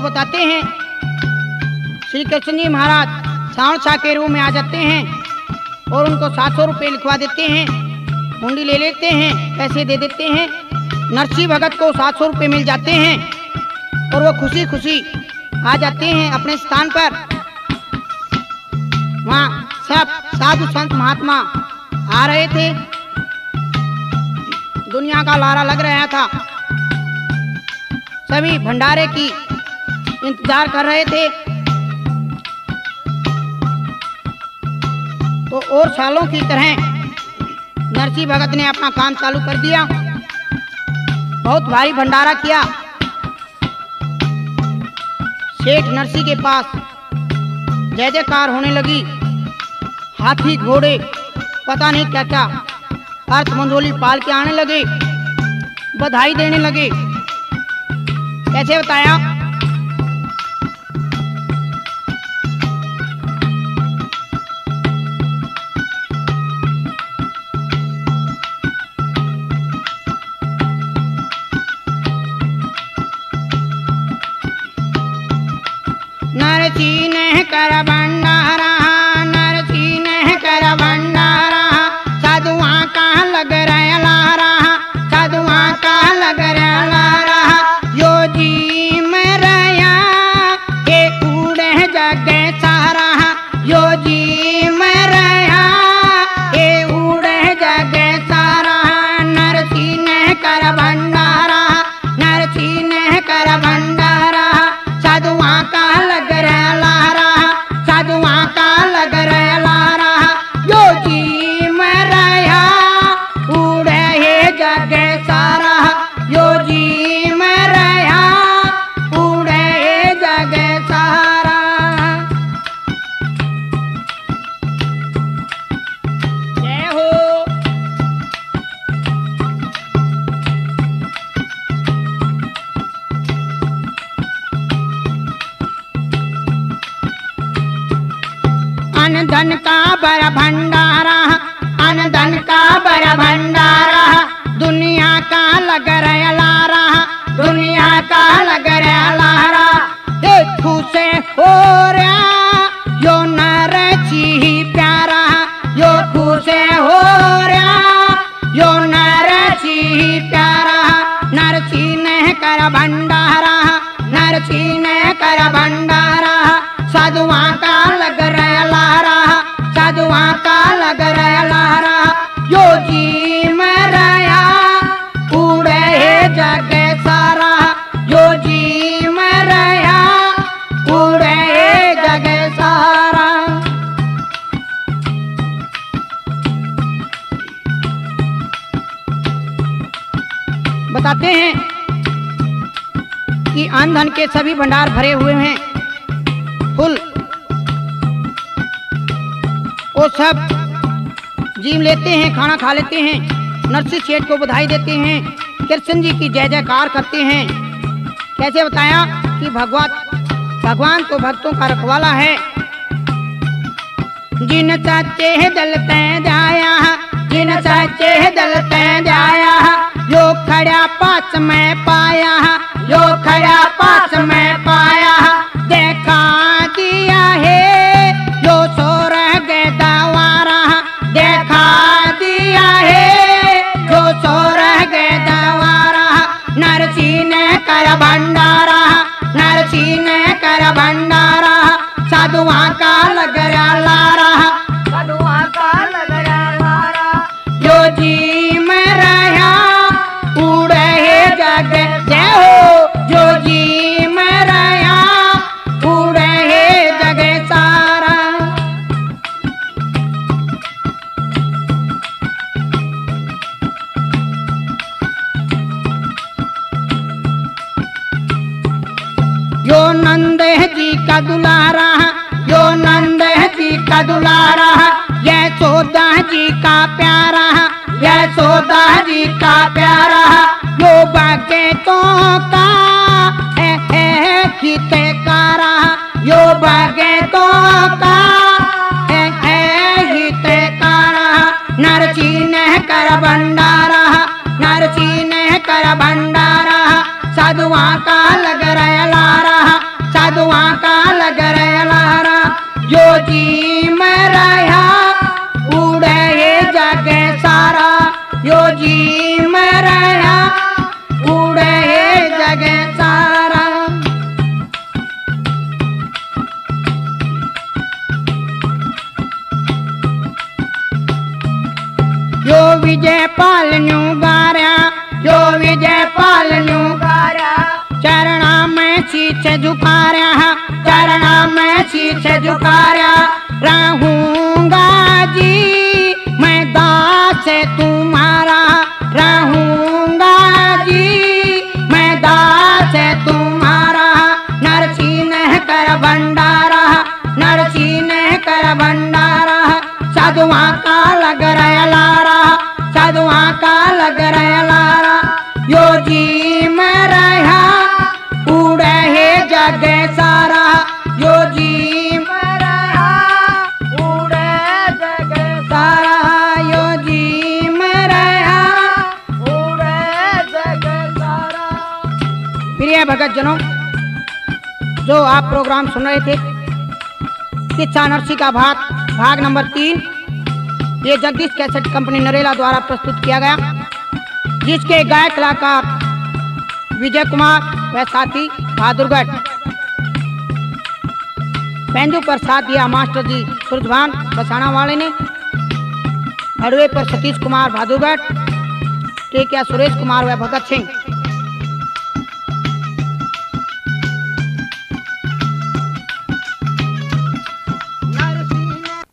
बताते हैं श्री कृष्ण जी महाराज श्रावण शाह के रूप में आ जाते हैं और उनको 700 रुपये लिखवा देते हैं, हुंडी ले लेते हैं, पैसे दे देते हैं। नरसिंह भगत को 700 रुपये मिल जाते हैं और वो खुशी खुशी आ जाते हैं अपने स्थान पर। वहाँ सब साधु संत महात्मा आ रहे थे, दुनिया का लारा लग रहा था, सभी भंडारे की इंतजार कर रहे थे। तो और सालों की तरह नरसिंह भगत ने अपना काम चालू कर दिया, बहुत भारी भंडारा किया। सेठ नरसिंह के पास जय जयकार होने लगी, हाथी घोड़े पता नहीं क्या क्या अर्थ मंजोली पाल के आने लगे, बधाई देने लगे। कैसे बताया? नरसिंह ने कर भंडारा, नरसिंह ने कर भंडारा, साधुआ का लग रहा लारा, साधुआ का लग रहा लारा। यो जी में रया के उड़े जगे सारा, यो जी में रया के उड़े जगे सारा। नरसिंह ने कर भंडारा, नरसिंह ने कर भंडारा, साधुआ का लग रहा लारा, साधुआ का लग रहा लारा। यो जी में रया उड़े हे जगे सारा, यो जी में रया उड़े हे जगे सारा। जय हो। अन धन का बड़ा भंडारा, अन धन का बड़ा भंडारा, दुनिया का लग रहा लारा, दुनिया का लग रहा लारा। देखू से हो रहा यो नरसिंह प्यारा, यो खुशे हो रहा यो नरसिंह प्यारा। नरसिंह ने कर भंडारा, नरसिंह ने कर भंडारा, साधुआ का लग रहा लारा, साधुआ का लग रहा लारा। यो जी में रया उड़े हे जगे सारा, यो जी में रया उड़े हे जगे सारा। बताते हैं कि अन्न धन के सभी भंडार भरे हुए हैं, फुल। वो सब जीम लेते हैं, खाना खा लेते हैं, नरसिंह सेठ को बधाई देते हैं, कृष्ण जी की जय जयकार करते हैं। कैसे बताया कि भगवान तो भक्तों का रखवाला है। जिन सच्चे दल ते जाया, जिन सच्चे दल ते जाया, यो खड़ा पास में पाया, यो खड़ा पास में पाया। देखा दिया है यो स्वर्ग दवारा, देखा दिया है यो स्वर्ग दवारा। नरसिंह ने कर भंडारा, नरसिंह ने कर भंडारा, साधुआ का लग रहा लारा, साधुआ का लग रहा लारा। यो जी में रहा उड़े हे जगे, जय हो। जो जी में रहा उड़े हे जगे सारा। यो नंद जी का दुलारा, यो नंद जी का दुलारा, यशोदा जी का प्यारा, यशोदा जी का प्यारा। यो बागेतों का है हितकारा, यो बागेतों का है हितकारा। नरसिंह ने कर भंडारा, नरसिंह ने कर भंडारा, साधुआ का लग रहा लारा, यो जी में रहा उड़े जग सारा। यो विजय पाल न्यू गारा, यो विजय पाल न्यू गारा, चरणा में शीश झुकारा, चरणा में शीश झुकारा। रहूंगा जी मैं दास तुम्हारा, रहूंगा जी मैं दास तुम्हारा। नरसिंह कर भंडारा, नरसिंह कर भंडारा। साधुआ का लग रहा लारा, साधुआ का लग रहा लारा। यो जी में रहा उड़े है जग सारा, यो जी में रहा उड़े जग सारा, यो जी में रहा उड़े जग सारा। प्रिय भगत जनों, जो आप प्रोग्राम सुन रहे थे किस्सा नरसी का भाग नंबर 3, ये जगदीश कैसेट कंपनी नरेला द्वारा प्रस्तुत किया गया, जिसके गायक कलाकार विजय कुमार व साथी बहादुरगढ़। पेंदू पर साथ दिया मास्टर जी सूरजभान बसाना वाले ने। हड़वे पर सतीश कुमार बहादुरगढ़, टेकिया सुरेश कुमार व भगत सिंह।